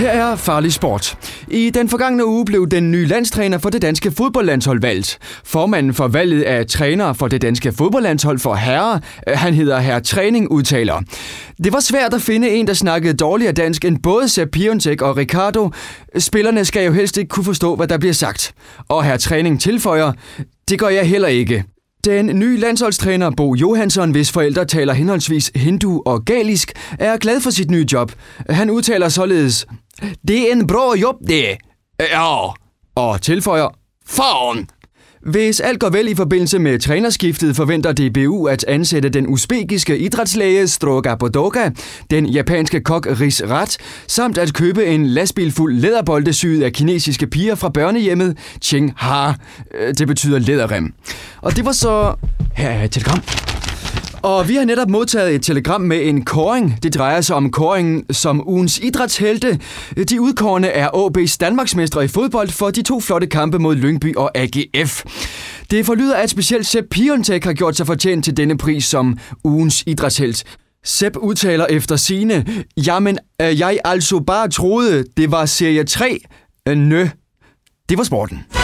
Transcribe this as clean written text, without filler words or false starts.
Her er Farlig Sport. I den forgangne uge blev den nye landstræner for det danske fodboldlandshold valgt. Formanden for valget af træner for det danske fodboldlandshold for herrer, han hedder Herr Træning, udtaler: Det var svært at finde en, der snakkede dårligere dansk end både Sepp Piontek og Ricardo. Spillerne skal jo helst ikke kunne forstå, hvad der bliver sagt. Og Herr Træning tilføjer: Det gør jeg heller ikke. Den nye landsholdstræner Bo Johansson, hvis forældre taler henholdsvis hindu og galisk, er glad for sit nye job. Han udtaler således: Det er en bra job, det. Ja. Og tilføjer: Faen. Hvis alt går vel i forbindelse med trænerskiftet, forventer DBU at ansætte den uzbekiske idrætslæge Stroga Podoga, den japanske kok Riz Rat, samt at købe en lastbil fuld læderbolde syet af kinesiske piger fra børnehjemmet Qingha. Det betyder læderrem. Og det var så... Her er et telegram. Og vi har netop modtaget et telegram med en kåring. Det drejer sig om kåringen som ugens idrætshelte. De udkårne er AaB's Danmarksmestre i fodbold for de 2 flotte kampe mod Lyngby og AGF. Det forlyder, at specielt Sepp Piontek har gjort sig fortjent til denne pris som ugens idrætshelt. Sepp udtaler efter sigende: Jamen, jeg altså bare troede, det var serie 3. Det var sporten.